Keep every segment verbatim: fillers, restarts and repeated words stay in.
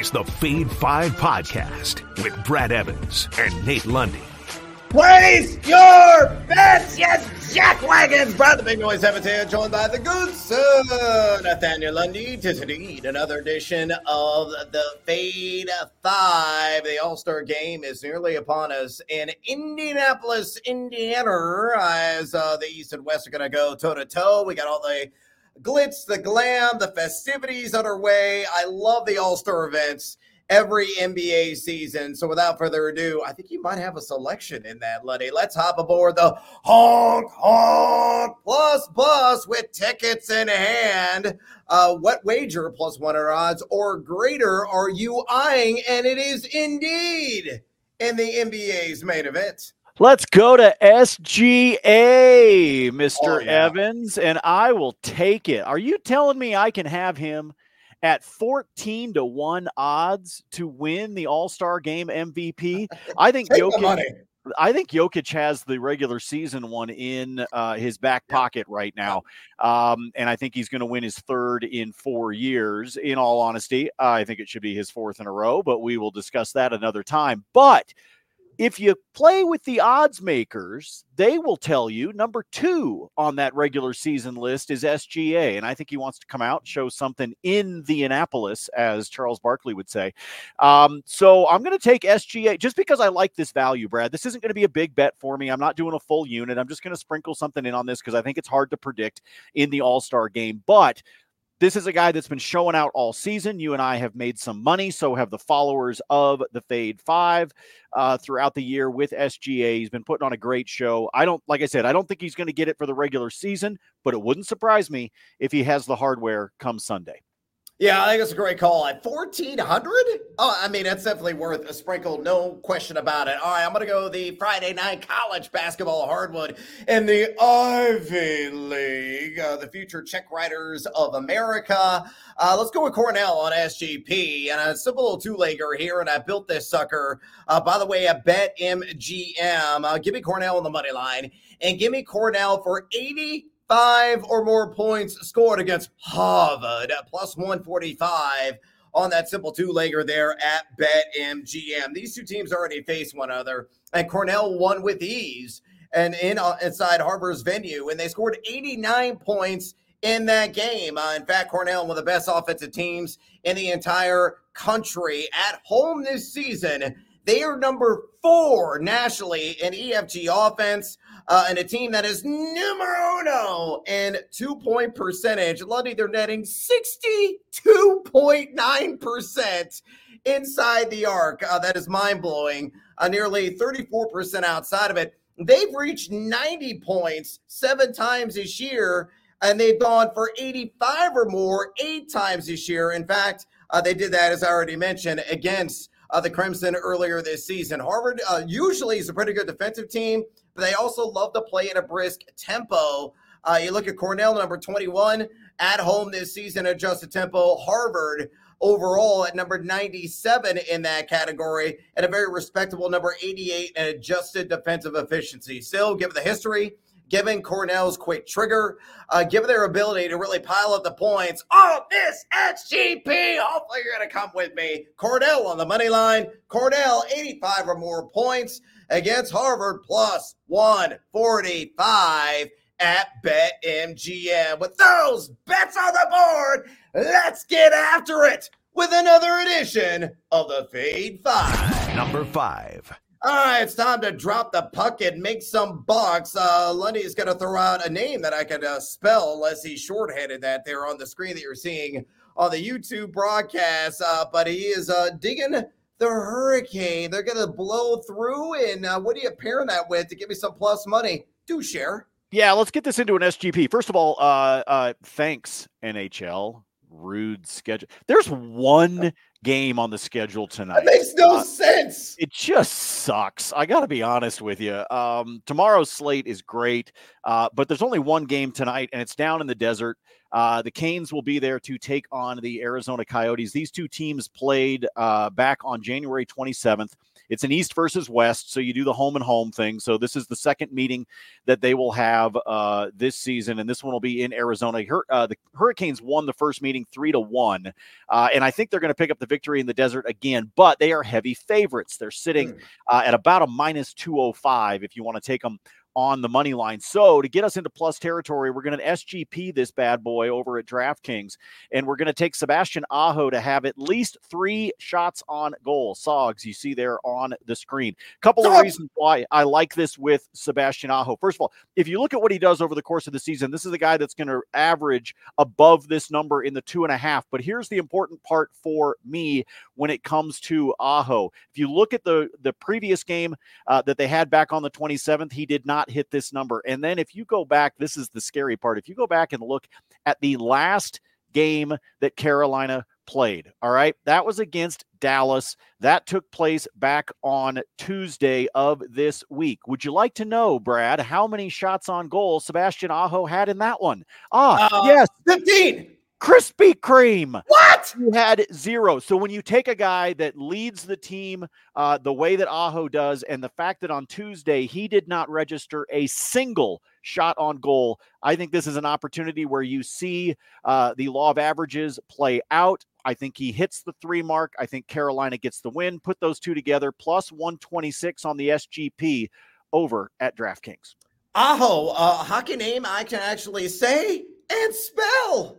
is the Fade five Podcast with Brad Evans and Nate Lundy. Place your bets, yes, Jack Wagons. Brad the Big Noise Evans here, joined by the good sir Nathaniel Lundy. Tis indeed another edition of the Fade five. The All-Star Game is nearly upon us in Indianapolis, Indiana, as uh, the East and West are going to go toe-to-toe. We got all the glitz, the glam, the festivities underway. I love the All-Star events every N B A season. So without further ado, I think you might have a selection in that, Luddy. Let's hop aboard the Honk Honk Plus Plus with tickets in hand. Uh, what wager plus one hundred odds or greater are you eyeing? And it is indeed in the N B A's main event. Let's go to S G A, Mister Oh, yeah. Evans, and I will take it. Are you telling me I can have him at fourteen to one odds to win the All-Star Game M V P? I think Take the Jokic, money. I think Jokic has the regular season one in uh, his back pocket right now, um, and I think he's going to win his third in four years. In all honesty, I think it should be his fourth in a row, but we will discuss that another time. But if you play with the odds makers, they will tell you number two on that regular season list is S G A. And I think he wants to come out, show something in the Indianapolis, as Charles Barkley would say. Um, so I'm going to take S G A just because I like this value, Brad. This isn't going to be a big bet for me. I'm not doing a full unit. I'm just going to sprinkle something in on this because I think it's hard to predict in the All-Star Game. But this is a guy that's been showing out all season. You and I have made some money, so have the followers of the Fade Five uh, throughout the year with S G A. He's been putting on a great show. I don't, like I said, I don't think he's going to get it for the regular season, but it wouldn't surprise me if he has the hardware come Sunday. Yeah, I think it's a great call. At fourteen hundred? Oh, I mean, that's definitely worth a sprinkle, no question about it. All right, I'm going to go the Friday night college basketball hardwood in the Ivy League, uh, the future check writers of America. Uh, let's go with Cornell on S G P. And a simple little two-legger here, and I built this sucker, uh, by the way, at BetMGM. Uh, give me Cornell on the money line, and give me Cornell for eighty Five or more points scored against Harvard at plus one forty-five on that simple two-legger there at BetMGM. These two teams already faced one another, and Cornell won with ease and in uh, inside Harvard's venue, and they scored eighty-nine points in that game. Uh, in fact, Cornell, one of the best offensive teams in the entire country at home this season. They are number four nationally in E F G offense, uh, and a team that is numero uno in two-point percentage. Lundy, they're netting sixty-two point nine percent inside the arc. Uh, that is mind-blowing. Uh, nearly thirty-four percent outside of it. They've reached ninety points seven times this year, and they've gone for eighty-five or more eight times this year. In fact, uh, they did that, as I already mentioned, against Uh, the Crimson earlier this season. Harvard uh, usually is a pretty good defensive team, but they also love to play at a brisk tempo. Uh, you look at Cornell, number twenty-one, at home this season, adjusted tempo. Harvard overall at number ninety-seven in that category, and a very respectable number eighty-eight in adjusted defensive efficiency. Still, given the history, given Cornell's quick trigger, uh, given their ability to really pile up the points on this S G P. Hopefully you're going to come with me. Cornell on the money line. Cornell, eighty-five or more points against Harvard, plus one forty-five at BetMGM. With those bets on the board, let's get after it with another edition of the Fade Five. Number five. All right, it's time to drop the puck and make some bucks. Uh, Lundy is going to throw out a name that I could uh, spell unless he's shorthanded that there on the screen that you're seeing on the YouTube broadcast. Uh, but he is uh, digging the Hurricane. They're going to blow through. And uh, what are you pairing that with to give me some plus money? Do share. Yeah, let's get this into an S G P. First of all, uh, uh, thanks, N H L. Rude schedule. There's one game on the schedule tonight. That makes no uh, sense. It just sucks. I got to be honest with you. Um, tomorrow's slate is great, uh, but there's only one game tonight, and it's down in the desert. Uh, the Canes will be there to take on the Arizona Coyotes. These two teams played uh, back on January twenty-seventh It's an East versus West, so you do the home and home thing. So this is the second meeting that they will have uh, this season, and this one will be in Arizona. Hur- uh, the Hurricanes won the first meeting three to one, uh, and I think they're going to pick up the victory in the desert again, but they are heavy favorites. They're sitting mm. uh, at about a minus two oh five if you want to take them on the money line. So to get us into plus territory, we're going to S G P this bad boy over at DraftKings, and we're going to take Sebastian Aho to have at least three shots on goal. Sogs, you see there on the screen. Couple of reasons why I like this with Sebastian Aho. First of all, if you look at what he does over the course of the season, this is a guy that's going to average above this number in the two and a half. But here's the important part for me when it comes to Aho. If you look at the, the previous game uh, that they had back on the twenty-seventh, he did not hit this number. And then if you go back, this is the scary part. If you go back and look at the last game that Carolina played, all right, that was against Dallas. That took place back on Tuesday of this week. Would you like to know, Brad, how many shots on goal Sebastian Aho had in that one? Ah, uh, yes. fifteen. Krispy Kreme. What? You had zero. So when you take a guy that leads the team uh, the way that Aho does, and the fact that on Tuesday he did not register a single shot on goal, I think this is an opportunity where you see uh, the law of averages play out. I think he hits the three mark. I think Carolina gets the win. Put those two together, plus one twenty-six on the S G P over at DraftKings. Aho, a hockey name I can actually say and spell.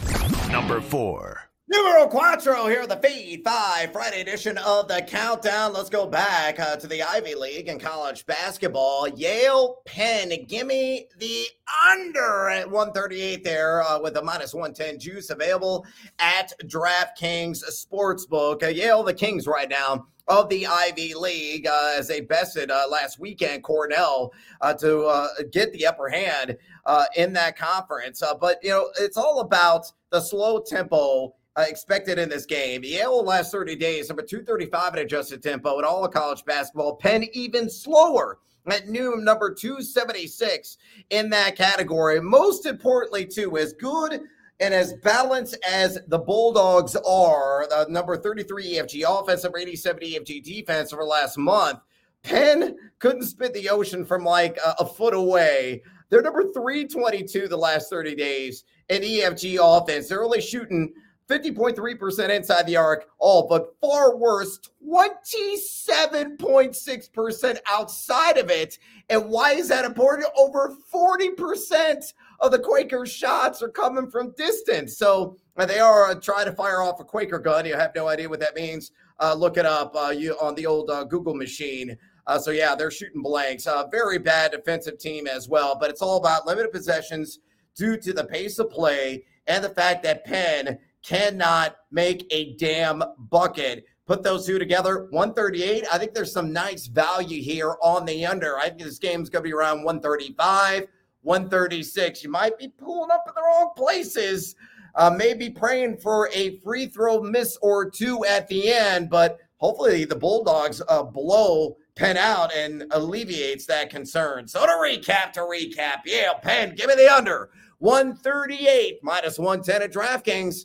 Number four. Numero cuatro here at the Feed five Friday edition of the Countdown. Let's go back uh, to the Ivy League and college basketball. Yale, Penn, give me the under at one thirty-eight there uh, with a minus one ten juice available at DraftKings Sportsbook. Uh, Yale, the Kings right now of the Ivy League uh, as they bested uh, last weekend Cornell uh, to uh, get the upper hand uh, in that conference. Uh, but, you know, it's all about the slow tempo uh, expected in this game. Yale last thirty days, number two thirty-five in adjusted tempo in all of college basketball. Penn even slower at noon, number two seventy-six in that category. Most importantly, too, as good and as balanced as the Bulldogs are, the number thirty-three E F G offense, number eighty-seven E F G defense over last month, Penn couldn't spit the ocean from like a, a foot away. They're number three twenty-two the last thirty days in E F G offense. They're only shooting fifty point three percent inside the arc, all but far worse, twenty-seven point six percent outside of it. And why is that important? Over forty percent of the Quakers' shots are coming from distance. So uh, they are uh, trying to fire off a Quaker gun. You have no idea what that means. Uh, look it up uh, you on the old uh, Google machine. Uh, so, yeah, they're shooting blanks. Uh, very bad defensive team as well. But it's all about limited possessions due to the pace of play and the fact that Penn cannot make a damn bucket. Put those two together, one thirty-eight. I think there's some nice value here on the under. I think this game's going to be around one thirty-five, one thirty-six. You might be pulling up in the wrong places, uh, maybe praying for a free throw miss or two at the end, but hopefully the Bulldogs uh, blow Penn out and alleviates that concern. So to recap, to recap, yeah, Penn, give me the under. one thirty-eight minus one ten at DraftKings.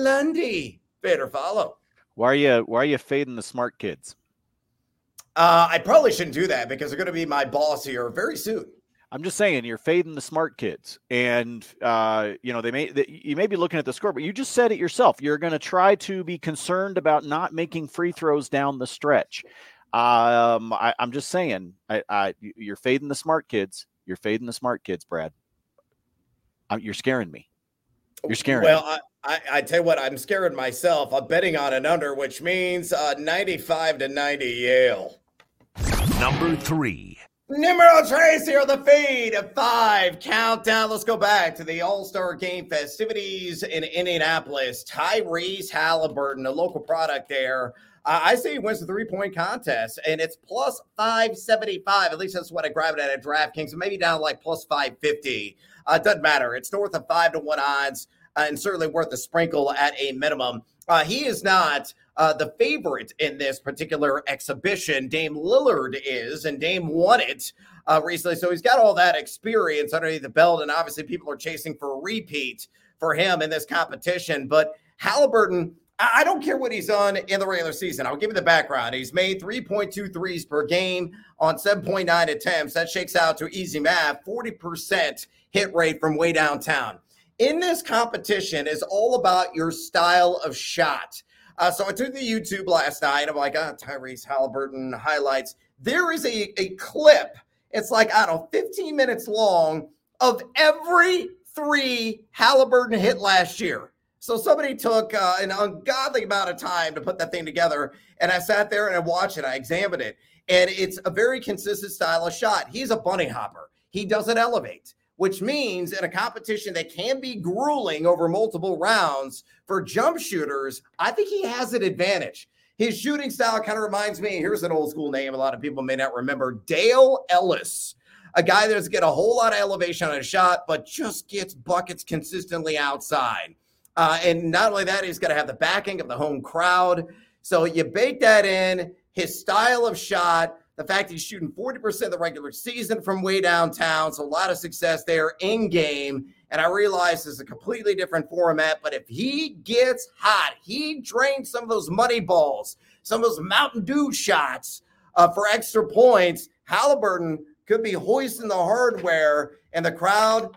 Lundy, fade or follow. Why are you why are you fading the smart kids? Uh, I probably shouldn't do that because they're going to be my boss here very soon. I'm just saying you're fading the smart kids, and uh, you know they may they, you may be looking at the score, but you just said it yourself. You're going to try to be concerned about not making free throws down the stretch. Um, I, I'm just saying, I, I you're fading the smart kids. You're fading the smart kids, Brad. I, you're scaring me. You're scaring well, me. I, I, I tell you what, I'm scaring myself. I'm betting on an under, which means uh, ninety-five to ninety Yale. Number three. Numero tres here on the Feed of five countdown. Let's go back to the All-Star Game festivities in Indianapolis. Tyrese Halliburton, a local product there. Uh, I say he wins the three-point contest, and it's plus five seventy-five. At least that's what I grabbed at at DraftKings. Maybe down like plus five fifty. Uh, it doesn't matter. It's north of five to one odds, uh, and certainly worth a sprinkle at a minimum. Uh, he is not uh, the favorite in this particular exhibition. Dame Lillard is, and Dame won it uh, recently. So he's got all that experience underneath the belt, and obviously people are chasing for a repeat for him in this competition. But Halliburton, I don't care what he's done in the regular season. I'll give you the background. He's made three point two threes per game on seven point nine attempts. That shakes out to easy math, forty percent hit rate from way downtown. In this competition is all about your style of shot. Uh, so I took the YouTube last night. I'm like, ah, Tyrese Halliburton highlights. There is a, a clip. It's like, I don't know, fifteen minutes long of every three Halliburton hit last year. So somebody took uh, an ungodly amount of time to put that thing together, and I sat there and I watched it. I examined it, and it's a very consistent style of shot. He's a bunny hopper. He doesn't elevate, which means in a competition that can be grueling over multiple rounds for jump shooters, I think he has an advantage. His shooting style kind of reminds me, here's an old school name a lot of people may not remember, Dale Ellis, a guy that doesn't get a whole lot of elevation on a shot, but just gets buckets consistently outside. Uh, and not only that, he's going to have the backing of the home crowd. So you bake that in, his style of shot, the fact that he's shooting forty percent of the regular season from way downtown. So a lot of success there in game. And I realize this is a completely different format, but if he gets hot, he drains some of those money balls, some of those Mountain Dew shots uh, for extra points. Halliburton could be hoisting the hardware, and the crowd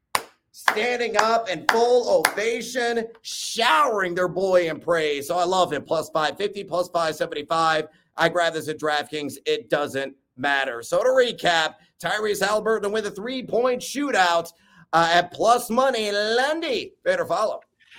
standing up in full ovation, showering their boy in praise. So I love him. Plus five fifty, plus five seventy-five. I grab this at DraftKings. It doesn't matter. So to recap, Tyrese Halliburton to win the three-point shootout uh, at plus money. Lundy, better follow.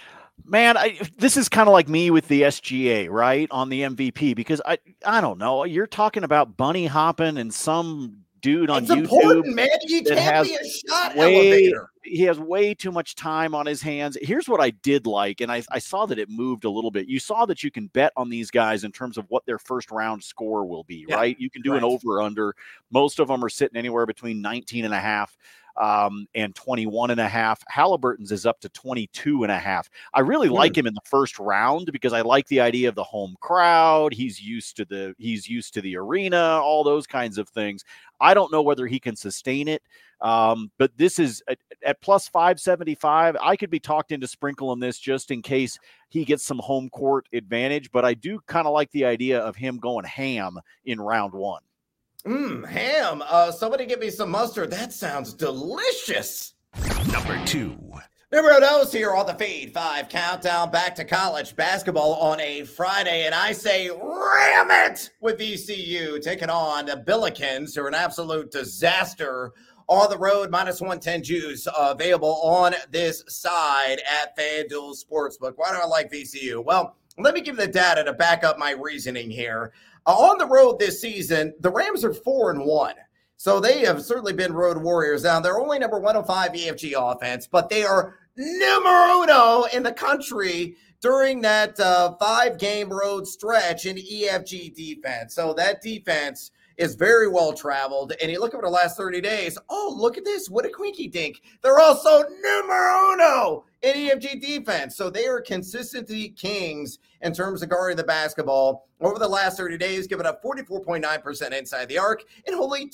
Man, I, this is kind of like me with the S G A, right, on the M V P, because I, I don't know. You're talking about bunny hopping and some dude on it's YouTube. Important, man. You can't be a shot way, elevator. He has way too much time on his hands. Here's what I did like, and I, I saw that it moved a little bit. You saw that you can bet on these guys in terms of what their first round score will be, yeah, right? You can do right. an over under. Most of them are sitting anywhere between nineteen and a half um, and twenty-one and a half. Halliburton's is up to twenty-two and a half. I really mm. like him in the first round because I like the idea of the home crowd. He's used to the, he's used to the arena, all those kinds of things. I don't know whether he can sustain it. Um, but this is at, at plus five seventy-five. I could be talked into sprinkling this just in case he gets some home court advantage, but I do kind of like the idea of him going ham in round one. Mmm, ham. Uh, somebody give me some mustard. That sounds delicious. Number two. Numero dos here on the Feed five countdown back to college basketball on a Friday, and I say ram it with V C U taking on the Billikens, who are an absolute disaster on the road. Minus one ten juice uh, available on this side at FanDuel Sportsbook. Why do I like V C U? Well, let me give the data to back up my reasoning here. Uh, on the road this season, the Rams are four and one. So they have certainly been road warriors. Now, they're only number one oh five E F G offense, but they are numero uno in the country during that uh, five-game road stretch in E F G defense. So that defense is very well traveled. And you look over the last thirty days, oh, look at this. What a quinky dink. They're also numero uno in E F G defense. So they are consistency kings in terms of guarding the basketball. Over the last thirty days, giving up forty-four point nine percent inside the arc and only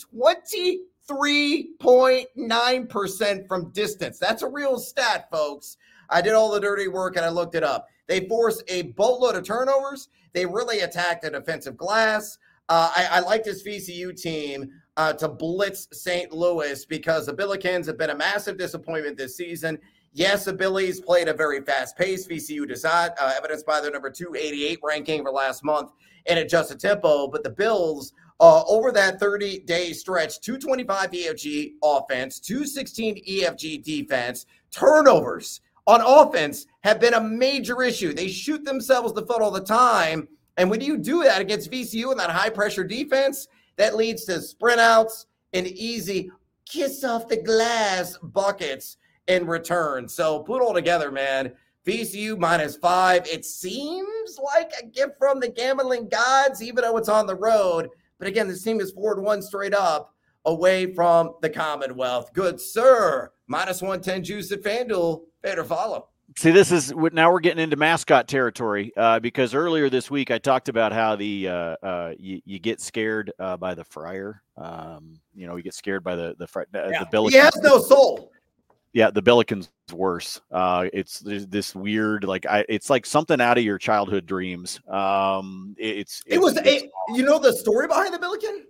twenty-three point nine percent from distance. That's a real stat, folks. I did all the dirty work and I looked it up. They forced a boatload of turnovers. They really attacked the defensive glass. Uh, I, I like this V C U team uh, to blitz Saint Louis because the Billikens have been a massive disappointment this season. Yes, the Billies played a very fast pace. V C U does not, uh, evidenced by their number two eighty-eight ranking for last month in adjusted tempo. But the Bills, uh, over that thirty-day stretch, two twenty-five E F G offense, two sixteen E F G defense, turnovers on offense have been a major issue. They shoot themselves the foot all the time. And when you do that against V C U and that high-pressure defense, that leads to sprint outs and easy kiss off the glass buckets in return. So put it all together, man. V C U minus five. It seems like a gift from the gambling gods, even though it's on the road. But again, this team is four to one straight up away from the Commonwealth. Good sir. Minus one ten juice at FanDuel. Better follow. See, this is now we're getting into mascot territory uh, because earlier this week I talked about how the uh, uh, you, you get scared uh, by the Friar. Um, you know, you get scared by the the, uh, yeah. the Billikens. He has no soul. Yeah, the Billiken's worse. Uh, it's this weird, like I, it's like something out of your childhood dreams. Um, it, it's, it's It was, it's, a, you know, the story behind the Billiken?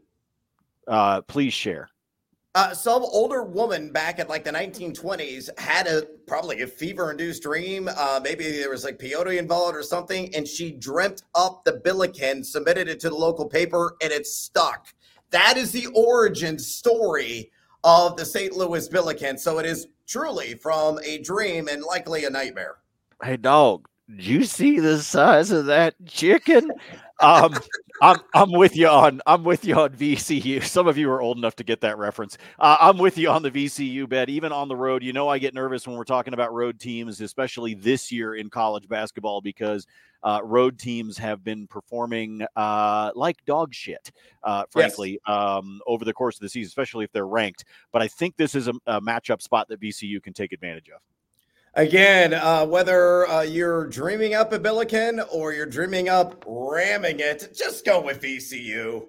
Uh, please share. Uh, some older woman back in like the nineteen twenties had a probably a fever-induced dream. Uh, maybe there was like peyote involved or something, and she dreamt up the Billiken, submitted it to the local paper, and it stuck. That is the origin story of the Saint Louis Billiken. So it is truly from a dream and likely a nightmare. Hey, dog, did you see the size of that chicken? Um, I'm I'm with you on I'm with you on V C U. Some of you are old enough to get that reference. Uh, I'm with you on the V C U bet, even on the road. You know, I get nervous when we're talking about road teams, especially this year in college basketball, because uh, road teams have been performing uh, like dog shit, uh, frankly, yes. um, over the course of the season, especially if they're ranked. But I think this is a, a matchup spot that V C U can take advantage of. Again, uh, whether uh, you're dreaming up a Billiken or you're dreaming up ramming it, just go with V C U.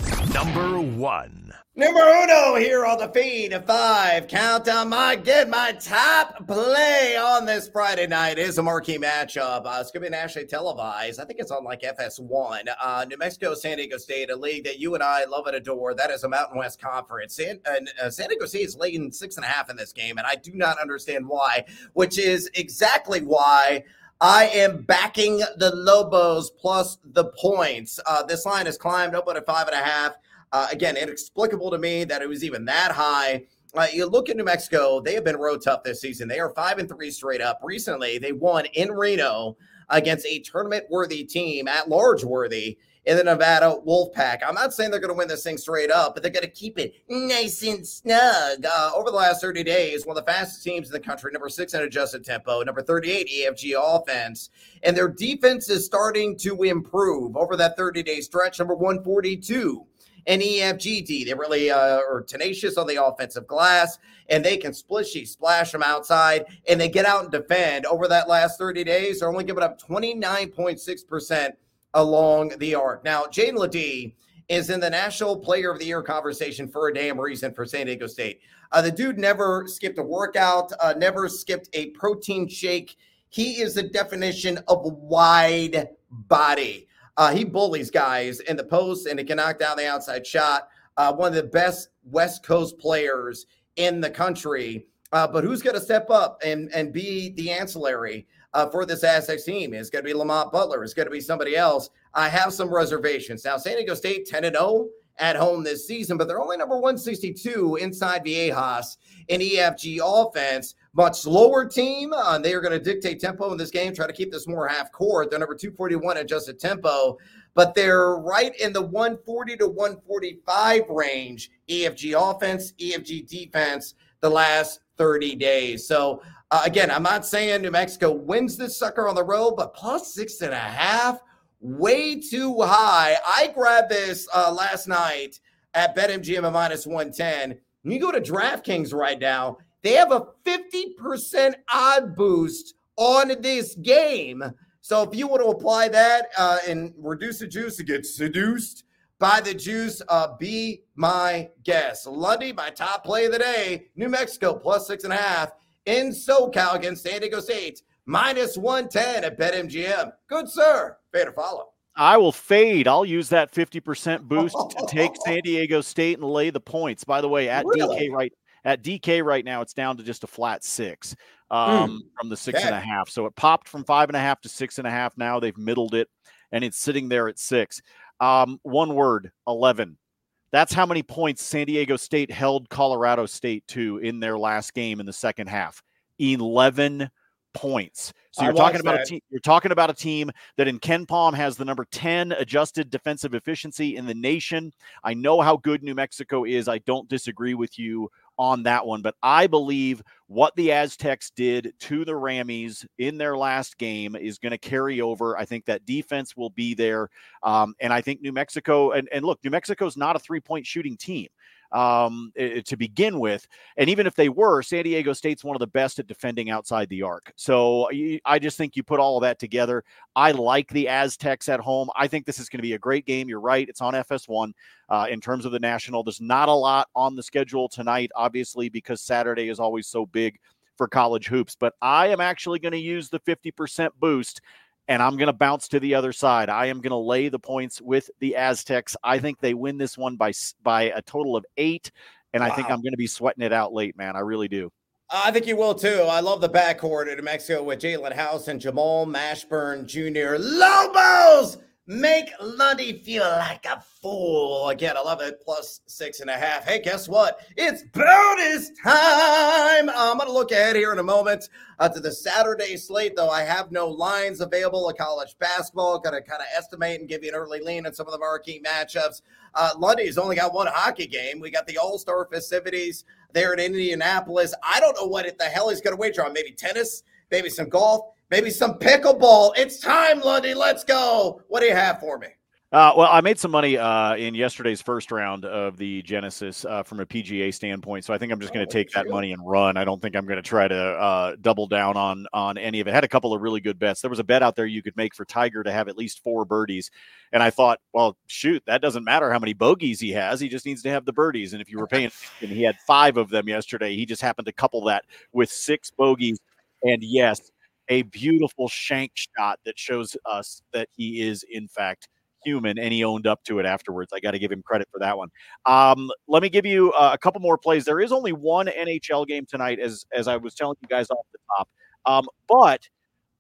Number one. Number uno here on the feed of five. Countdown, my get my top play on this Friday night is a marquee matchup. Uh, it's going to be nationally televised. I think it's on like F S one. Uh, New Mexico, San Diego State, a league that you and I love and adore. That is a Mountain West Conference. San, uh, San Diego State is laying six and a half in this game, and I do not understand why, which is exactly why I am backing the Lobos plus the points. Uh, this line has climbed up at five and a half. Uh, again, inexplicable to me that it was even that high. Uh, you look at New Mexico, they have been road tough this season. They are five and three straight up. Recently, they won in Reno against a tournament-worthy team, at-large worthy, in the Nevada Wolfpack. I'm not saying they're going to win this thing straight up, but they're going to keep it nice and snug. Uh, over the last thirty days, one of the fastest teams in the country, number six in adjusted tempo, number thirty-eight E F G offense, and their defense is starting to improve over that thirty-day stretch, number one forty-two. And E F G D, they really uh, are tenacious on the offensive glass, and they can splishy splash them outside, and they get out and defend. Over that last thirty days, they're only giving up twenty-nine point six percent along the arc. Now, Jaden LeDee is in the National Player of the Year conversation for a damn reason for San Diego State. Uh, the dude never skipped a workout, uh, never skipped a protein shake. He is the definition of wide body. Uh, he bullies guys in the post, and he can knock down the outside shot. Uh, one of the best West Coast players in the country. Uh, but who's going to step up and, and be the ancillary uh, for this Aztecs team? It's going to be Lamont Butler. It's going to be somebody else. I have some reservations. Now, San Diego State ten and oh at home this season, but they're only number one sixty-two inside Viejas in E F G offense. Much slower team. Uh, they are going to dictate tempo in this game, try to keep this more half court. They're number two forty-one adjusted tempo, but they're right in the one forty to one forty-five range. E F G offense, E F G defense the last thirty days. So, uh, again, I'm not saying New Mexico wins this sucker on the road, but plus six and a half, way too high. I grabbed this uh, last night at BetMGM at minus one ten. When you go to DraftKings right now, they have a fifty percent odd boost on this game. So if you want to apply that uh, and reduce the juice to get seduced by the juice, uh, be my guest. Lundy, my top play of the day, New Mexico plus six and a half in SoCal against San Diego State, minus one ten at BetMGM. Good, sir. Fade or follow. I will fade. I'll use that fifty percent boost to take San Diego State and lay the points. By the way, at really? D K right at D K right now, it's down to just a flat six um, mm. from the six okay. and a half. So it popped from five and a half to six and a half. Now they've middled it, and it's sitting there at six. Um, one word, eleven. That's how many points San Diego State held Colorado State to in their last game in the second half. eleven points. So you're talking about that. a team. You're talking about a team that in Ken Palm has the number ten adjusted defensive efficiency in the nation. I know how good New Mexico is. I don't disagree with you on that one, but I believe what the Aztecs did to the Rammies in their last game is going to carry over. I think that defense will be there. Um, and I think New Mexico, and, and look, New Mexico's not a three-point shooting team um, it, to begin with. And even if they were, San Diego State's one of the best at defending outside the arc. So I just think you put all of that together. I like the Aztecs at home. I think this is going to be a great game. You're right. It's on F S one uh, in terms of the national. There's not a lot on the schedule tonight, obviously, because Saturday is always so big for college hoops. But I am actually going to use the fifty percent boost, and I'm going to bounce to the other side. I am going to lay the points with the Aztecs. I think they win this one by by a total of eight, and wow. I think I'm going to be sweating it out late, man. I really do. I think you will, too. I love the backcourt in New Mexico with Jalen House and Jamal Mashburn Junior Lobos make Lundy feel like a fool. Again, I love it. Plus six and a half. Hey, guess what? It's bonus time. I'm going to look ahead here in a moment uh, to the Saturday slate, though. I have no lines available of college basketball. Going to kind of estimate and give you an early lean on some of the marquee matchups. Uh, Lundy's only got one hockey game. We got the All-Star festivities there in Indianapolis. I don't know what the hell he's going to wager on. Maybe tennis, maybe some golf, maybe some pickleball. It's time, Lundy. Let's go. What do you have for me? Uh, well, I made some money uh, in yesterday's first round of the Genesis uh, from a P G A standpoint, so I think I'm just going to oh, take that you? money and run. I don't think I'm going to try to uh, double down on on any of it. I had a couple of really good bets. There was a bet out there you could make for Tiger to have at least four birdies, and I thought, well, shoot, that doesn't matter how many bogeys he has. He just needs to have the birdies, and if you were paying attention, he had five of them yesterday. He just happened to couple that with six bogeys, and yes, a beautiful shank shot that shows us that he is, in fact, human, and he owned up to it afterwards. I got to give him credit for that one. Um, let me give you uh, a couple more plays. There is only one N H L game tonight, as as I was telling you guys off the top. Um, but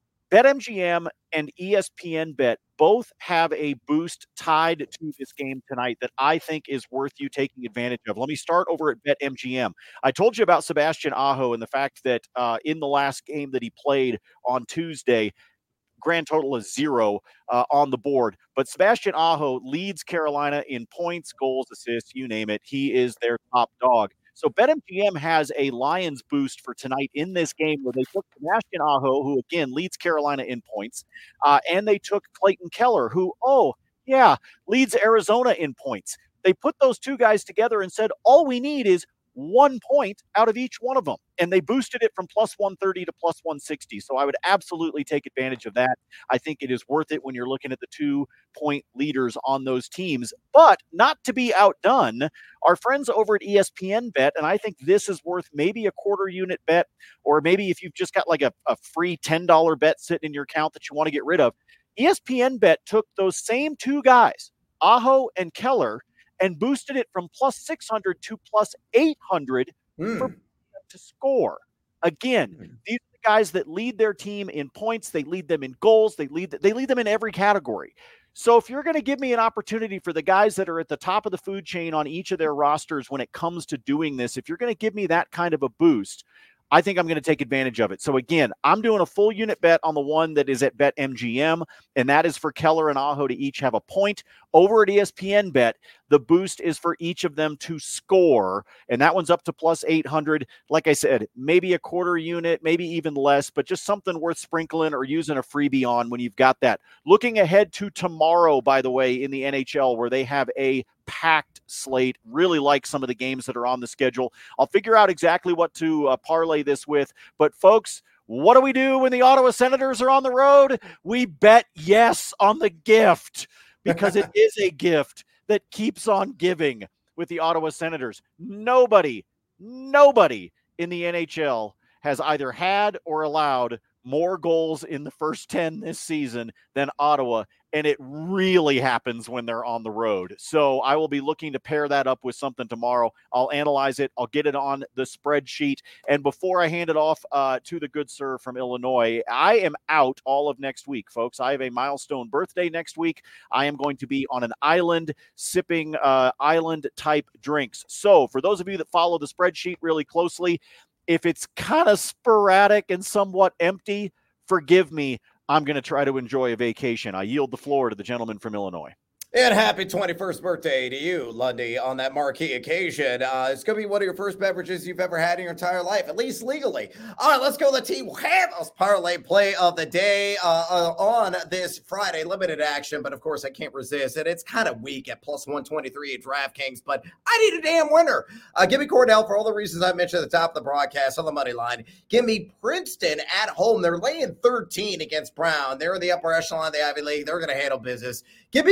BetMGM and E S P N Bet both have a boost tied to this game tonight that I think is worth you taking advantage of. Let me start over at BetMGM. I told you about Sebastian Aho and the fact that uh, in the last game that he played on Tuesday, grand total is zero uh, on the board. But Sebastian Aho leads Carolina in points, goals, assists, you name it. He is their top dog. So BetMGM has a Lions boost for tonight in this game where they took Sebastian Aho, who, again, leads Carolina in points, uh, and they took Clayton Keller, who, oh, yeah, leads Arizona in points. They put those two guys together and said, all we need is one point out of each one of them. And they boosted it from plus one thirty to plus one sixty. So I would absolutely take advantage of that. I think it is worth it when you're looking at the two-point leaders on those teams. But not to be outdone, our friends over at E S P N Bet, and I think this is worth maybe a quarter unit bet, or maybe if you've just got like a, a free ten dollar bet sitting in your account that you want to get rid of, E S P N Bet took those same two guys, Aho and Keller, and boosted it from plus six hundred to plus eight hundred mm. for to score. Again, mm. these are the guys that lead their team in points. They lead them in goals. They lead they lead them in every category. So if you're going to give me an opportunity for the guys that are at the top of the food chain on each of their rosters when it comes to doing this, if you're going to give me that kind of a boost, I think I'm going to take advantage of it. So again, I'm doing a full unit bet on the one that is at BetMGM, and that is for Keller and Aho to each have a point. Over at E S P N Bet, the boost is for each of them to score, and that one's up to plus eight hundred. Like I said, maybe a quarter unit, maybe even less, but just something worth sprinkling or using a freebie on when you've got that. Looking ahead to tomorrow, by the way, in the N H L, where they have a packed slate. Really like some of the games that are on the schedule. I'll figure out exactly what to uh, parlay this with. But folks, what do we do when the Ottawa Senators are on the road? We bet yes on the gift, because it is a gift that keeps on giving with the Ottawa Senators. Nobody, nobody in the N H L has either had or allowed more goals in the first ten this season than Ottawa, and it really happens when they're on the road. So I will be looking to pair that up with something tomorrow. I'll analyze it. I'll get it on the spreadsheet. And before I hand it off uh, to the good sir from Illinois, I am out all of next week, folks. I have a milestone birthday next week. I am going to be on an island sipping uh, island-type drinks. So for those of you that follow the spreadsheet really closely, if it's kind of sporadic and somewhat empty, forgive me. I'm going to try to enjoy a vacation. I yield the floor to the gentleman from Illinois. And happy twenty-first birthday to you, Lundy, on that marquee occasion. Uh, it's going to be one of your first beverages you've ever had in your entire life, at least legally. All right, let's go to the Team Ramos parlay play of the day uh, uh, on this Friday. Limited action, but of course I can't resist it. It's kind of weak at plus one twenty-three at DraftKings, but I need a damn winner. Uh, give me Cornell for all the reasons I mentioned at the top of the broadcast on the money line. Give me Princeton at home. They're laying thirteen against Brown. They're in the upper echelon of the Ivy League. They're going to handle business. Give me Villanova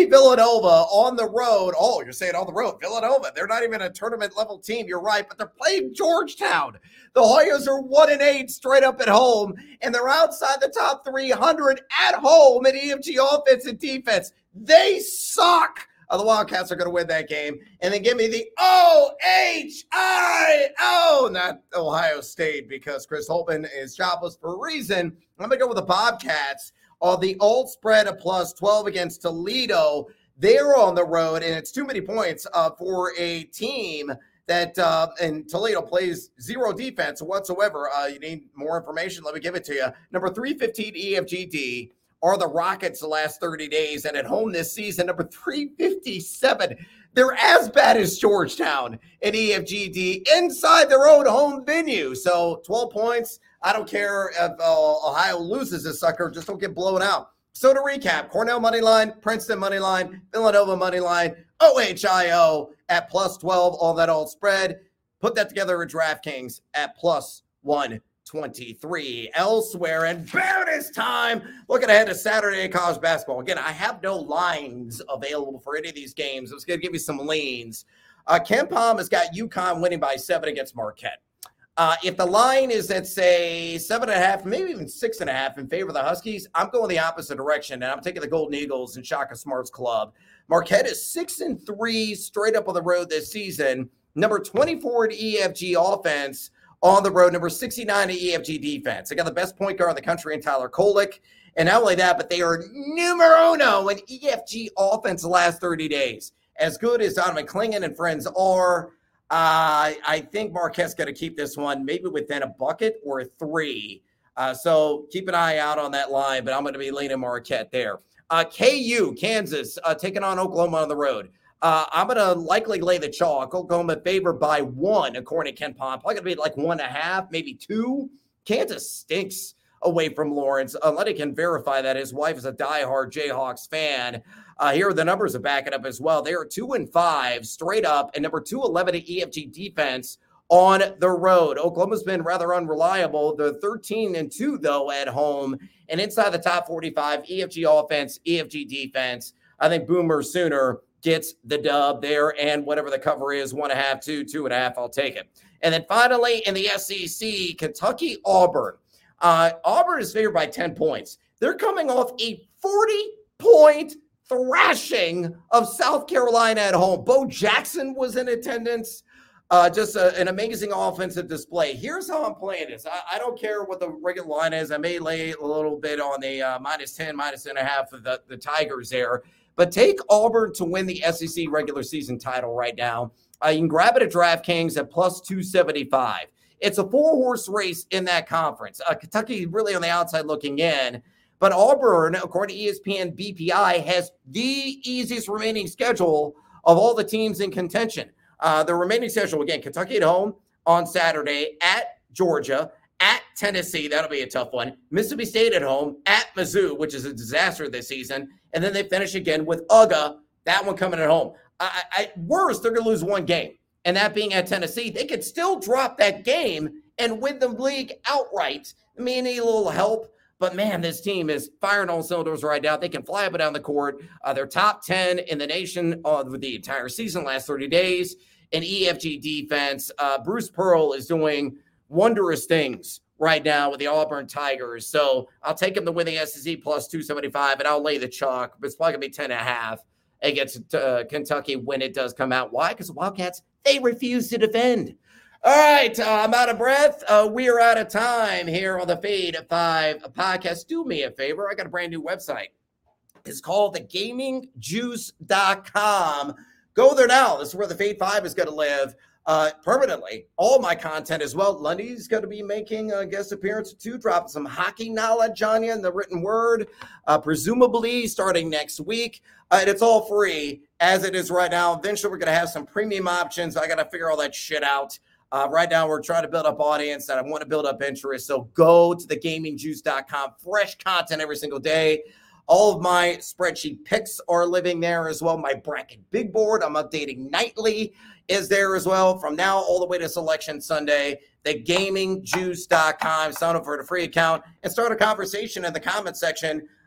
Villanova on the road. Oh, you're saying on the road. Villanova, they're not even a tournament level team. You're right, but they're playing Georgetown. The Hoyas are one and eight straight up at home, and they're outside the top three hundred at home in E F G offense and defense. They suck. Uh, the Wildcats are going to win that game. And then give me the O H I O, not Ohio State, because Chris Holtmann is jobless for a reason. I'm going to go with the Bobcats on the old spread of plus twelve against Toledo. They're on the road, and it's too many points uh, for a team that uh, and Toledo plays zero defense whatsoever. Uh, you need more information? Let me give it to you. Number three fifteen E F G D are the Rockets the last thirty days, and at home this season, number three fifty-seven. They're as bad as Georgetown in E F G D inside their own home venue. So twelve points. I don't care if uh, Ohio loses this sucker. Just don't get blown out. So to recap, Cornell money line, Princeton money line, Villanova money line, O H I O at plus twelve on that old spread. Put that together at DraftKings at plus one twenty-three. Elsewhere, and bonus time, looking ahead to Saturday college basketball. Again, I have no lines available for any of these games. I was going to give you some leans. Uh, Ken Pom has got UConn winning by seven against Marquette. Uh, if the line is at, say, seven and a half, maybe even six and a half in favor of the Huskies, I'm going the opposite direction, and I'm taking the Golden Eagles and Shaka Smart's club. Marquette is six and three straight up on the road this season. Number twenty-four in E F G offense on the road. Number sixty-nine in E F G defense. They got the best point guard in the country in Tyler Kolek. And not only that, but they are numero uno in E F G offense the last thirty days. As good as Donovan Clingan and friends are, Uh, I think Marquette's going to keep this one maybe within a bucket or three. Uh, so keep an eye out on that line, but I'm going to be leaning Marquette there. Uh, K U, Kansas, uh, taking on Oklahoma on the road. Uh, I'm going to likely lay the chalk. Oklahoma favored by one, according to Ken Pom. Probably going to be like one and a half, maybe two. Kansas stinks away from Lawrence. Uh, Lenny can verify that. His wife is a diehard Jayhawks fan. Uh, here are the numbers to back it up as well. They are two and five straight up, and number two eleven at E F G defense on the road. Oklahoma's been rather unreliable. They're thirteen and two though at home, and inside the top forty-five. E F G offense, E F G defense. I think Boomer Sooner gets the dub there, and whatever the cover is, one and a half, two, two and a half, I'll take it. And then finally in the S E C, Kentucky Auburn. Uh, Auburn is favored by ten points. They're coming off a forty-point thrashing of South Carolina at home. Bo Jackson was in attendance. Uh, just a, an amazing offensive display. Here's how I'm playing this. I, I don't care what the regular line is. I may lay a little bit on the uh, minus ten, minus ten and a half of the, the Tigers there. But take Auburn to win the S E C regular season title right now. Uh, you can grab it at DraftKings at plus two seventy-five. It's a four-horse race in that conference. Uh, Kentucky really on the outside looking in. But Auburn, according to E S P N B P I, has the easiest remaining schedule of all the teams in contention. Uh, the remaining schedule, again, Kentucky at home on Saturday, at Georgia, at Tennessee. That'll be a tough one. Mississippi State at home, at Mizzou, which is a disaster this season. And then they finish again with U G A, that one coming at home. I, I, worse, they're going to lose one game. And that being at Tennessee, they could still drop that game and win the league outright. I mean, need a little help. But, man, this team is firing all cylinders right now. They can fly up and down the court. Uh, they're top ten in the nation uh, the entire season, last thirty days. In E F G defense, uh, Bruce Pearl is doing wondrous things right now with the Auburn Tigers. So I'll take him to win the S E C plus two seventy-five, and I'll lay the chalk. But it's probably going to be ten and a half against uh, Kentucky when it does come out. Why? Because the Wildcats, they refuse to defend. All right, uh, I'm out of breath. Uh, we are out of time here on the Fade five podcast. Do me a favor. I got a brand new website. It's called the gaming juice dot com. Go there now. This is where the Fade five is going to live uh, permanently. All my content as well. Lundy's going to be making a guest appearance too, dropping some hockey knowledge on you in the written word, uh, presumably starting next week. Uh, and it's all free as it is right now. Eventually, we're going to have some premium options. I got to figure all that shit out. Uh, right now, we're trying to build up audience, and I want to build up interest. So go to the gaming juice dot com. Fresh content every single day. All of my spreadsheet picks are living there as well. My bracket big board, I'm updating nightly, is there as well. From now all the way to Selection Sunday, the gaming juice dot com. Sign up for a free account and start a conversation in the comment section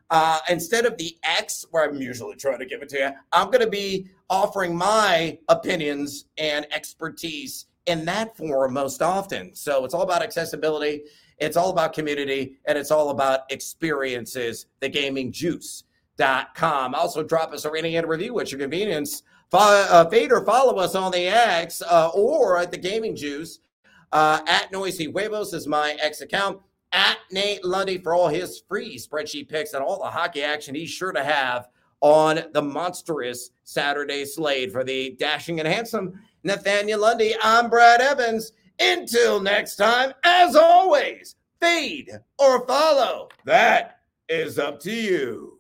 Uh, instead of the X, where I'm usually trying to give it to you, I'm going to be offering my opinions and expertise in that forum most often. So it's all about accessibility, it's all about community, and it's all about experiences. the gaming juice dot com. Also, drop us a rating and a review at your convenience. Follow, uh, feed or follow us on the X uh, or at the Gaming Juice. Uh, at Noisy Huevos is my X account. At Nate Lundy for all his free spreadsheet picks and all the hockey action he's sure to have on the monstrous Saturday slate. For the dashing and handsome Nathaniel Lundy, I'm Brad Evans. Until next time, as always, feed or follow. That is up to you.